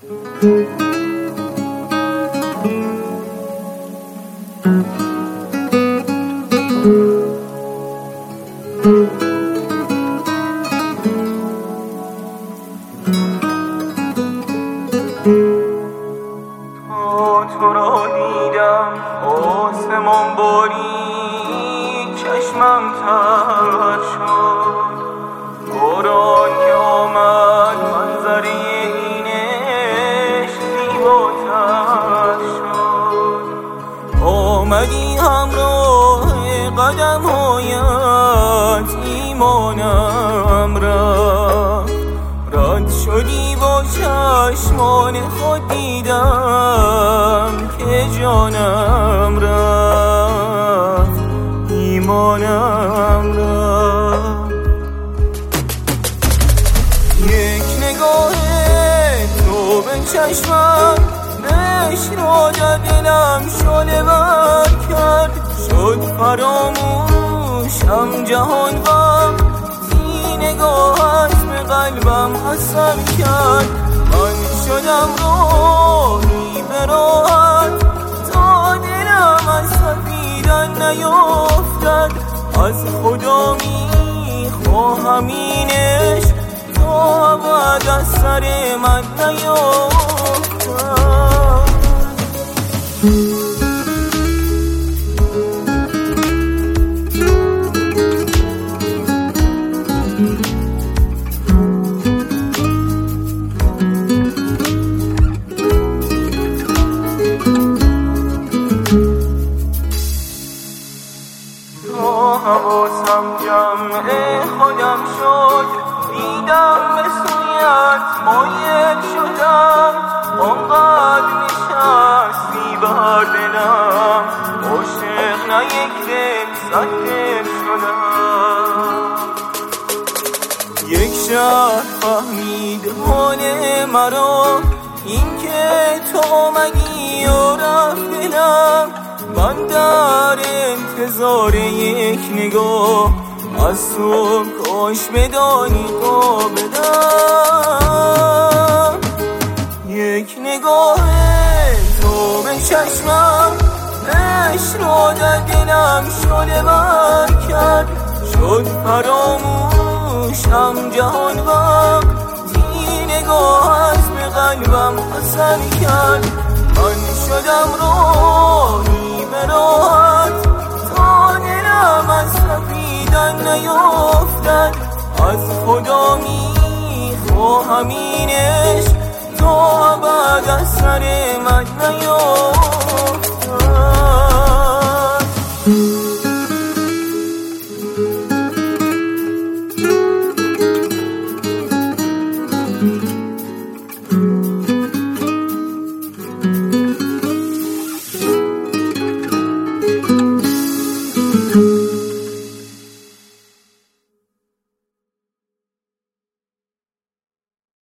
تو را دیدم آسمان باری چشمم تر شد، باران که آمد منظره اینش زیباتر شد. آمدی همراه قدم هایت ایمانم رفت، رد شدی با چشمان خود دیدم که جانم رفت، ایمانم رفت. یک نگاه تو به چشمم نش را در دلم شعله ور کرد، شد فراموشم جهان وقتی نگاهت به قلبم اثر کرد. من شدم راهی به راحت تا دلم از سفیدن نیفتد، از خدا میخواهم اینش تا ابد از سر من نیفتد. حواسم جمع خودم شد، دیدم به سویت مایل شدم، آنقدر نشستی بر دلم، عاشق نه یک دل صد دل شدم. یک شهر فهمید حال مرا، این که تو آمدی و رفت دلم، من در انتظار یک نگاه از تو کاش بدانی قابلم. یک نگاه تو به چشمم عشق را در دلم شعله ور کرد، شد فراموشم جهان وقتی نگاهت به قلبم اثر کرد. من شدم راهی به راحت تا دلم از سفیدن نیفتد، از خدا میخواهم اینش تا ابد از سر من نیفتد.